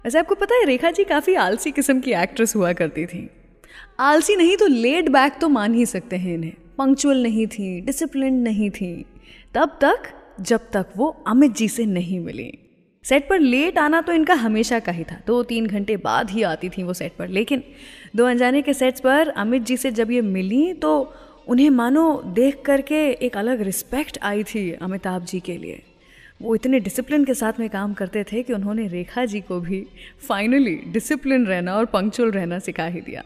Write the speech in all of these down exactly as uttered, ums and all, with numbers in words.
वैसे आपको पता है रेखा जी काफ़ी आलसी किस्म की एक्ट्रेस हुआ करती थी। आलसी नहीं तो लेड बैक तो मान ही सकते हैं इन्हें। पंक्चुअल नहीं थी, डिसिप्लिन नहीं थी, तब तक जब तक वो अमित जी से नहीं मिली। सेट पर लेट आना तो इनका हमेशा का ही था, दो तीन घंटे बाद ही आती थी वो सेट पर। लेकिन दो अनजाने के सेट्स पर अमित जी से जब ये मिली तो उन्हें मानो देख करके एक अलग रिस्पेक्ट आई थी अमिताभ जी के लिए। वो इतने डिसिप्लिन के साथ में काम करते थे कि उन्होंने रेखा जी को भी फाइनली डिसिप्लिन रहना और पंक्चुअल रहना सिखा ही दिया।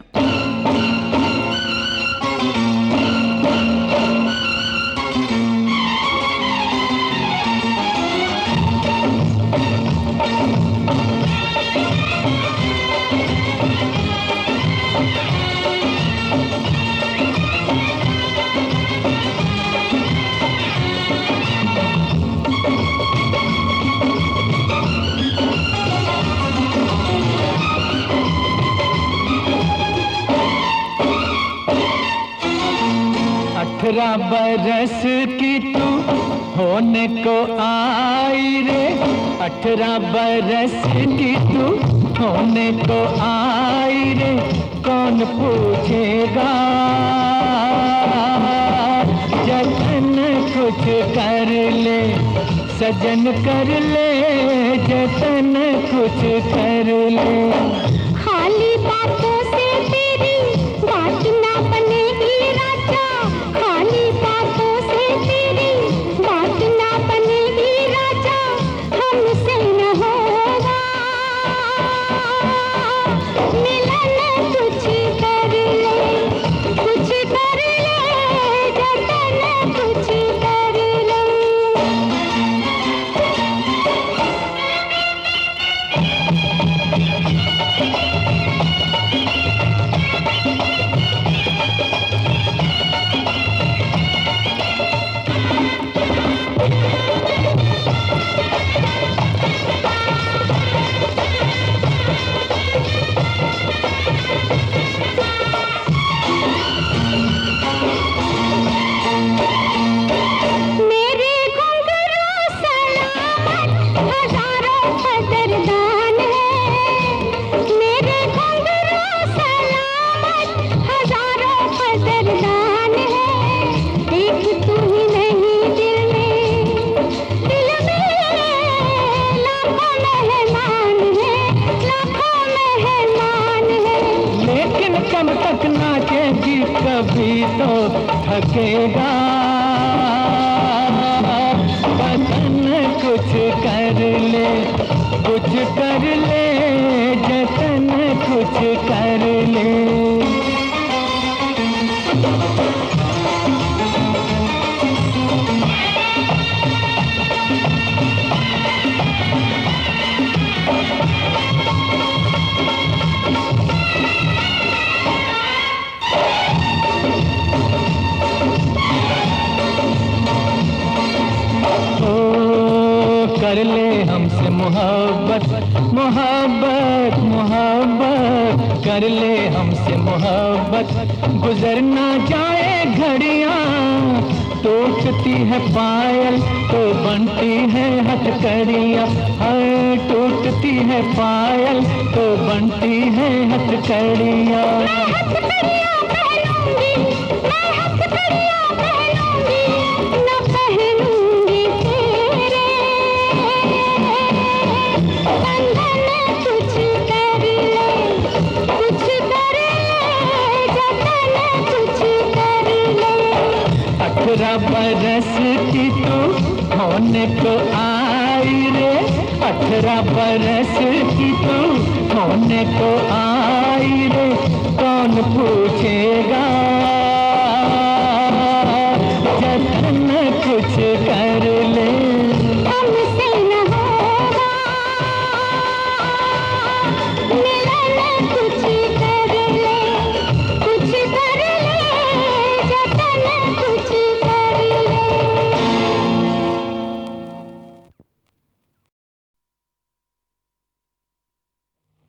अठारह बरस की तू होने को आई रे, अठारह बरस की तू होने को आई रे, कौन पूछेगा जतन कुछ कर ले, सजन कर ले जतन कुछ कर ले। खाली बातों से तेरी बात ना बनेगी राजा, खाली बातों से तेरी बात ना बनेगी राजा, हमसे न होगा मिलन, कुछ कर ले, कुछ कर ले जतन कुछ कर ले। मेरे घुंघरू सलामत हजारों कदरदान है, मेरे घुंघरू सलामत हजारों कदरदान है, एक तू ही नहीं दिल में, दिल में लाखों मेहमान है, लाखों मेहमान है। लेकिन कब तक नाचेगी, कभी तो थकेगा, बदन कुछ कर ले, कुछ कर ले जतन कुछ कर ले। कर ले हमसे मोहब्बत, मोहब्बत मोहब्बत कर ले हमसे मोहब्बत, गुजर ना जाए घड़ियां, टूटती है पायल तो बनती है हथकड़ियां, हाय टूटती है पायल तो बनती है हथकड़ियां। अठारह बरस की तू होने को आई रे, अठारह बरस की तू होने को आई रे, कौन पूछेगा